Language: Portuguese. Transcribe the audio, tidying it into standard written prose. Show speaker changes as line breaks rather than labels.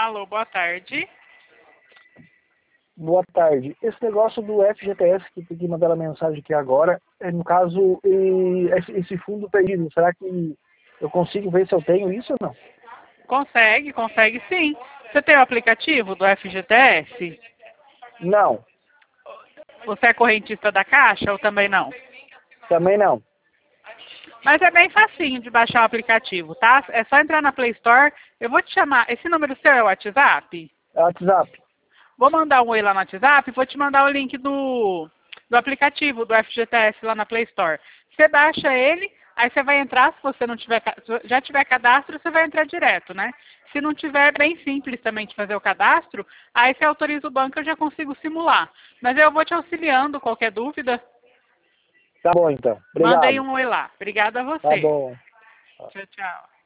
Alô, boa tarde.
Boa tarde. Esse negócio do FGTS que tem que mandar a mensagem aqui agora, no caso, esse fundo perdido, será que eu consigo ver se eu tenho isso ou não?
Consegue sim. Você tem o aplicativo do FGTS?
Não,
Você é correntista da Caixa ou também não?
também não.
Mas é bem facinho de baixar o aplicativo, tá? É só entrar na Play Store. Eu vou te chamar. Esse número seu é o WhatsApp?
É WhatsApp.
Vou mandar um oi lá no WhatsApp e vou te mandar o link do aplicativo do FGTS lá na Play Store. Você baixa ele, aí você vai entrar, se você não tiver, se já tiver cadastro, você vai entrar direto, né? Se não tiver, é bem simples também de fazer o cadastro, aí você autoriza o banco, eu já consigo simular. Mas eu vou te auxiliando, qualquer dúvida.
Tá bom, então.
Manda aí
Obrigado.
um oi lá. Obrigada a
Tá
você.
bom.
Tchau, tchau.